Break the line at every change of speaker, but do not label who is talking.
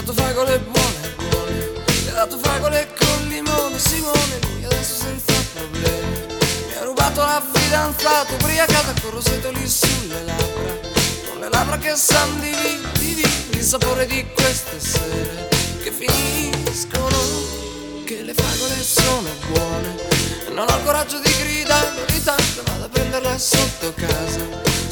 dato fragole buone, buone. Mi ha dato fragole con limone, Simone, lui adesso senza problemi. Mi ha rubato la fidanzata, ubriacata con rosetto lì sulle labbra, con le labbra che san di il sapore di queste sere che finiscono, che le fragole sono buone. Non ho il coraggio di gridarlo, di tanto vado a prenderla sotto casa.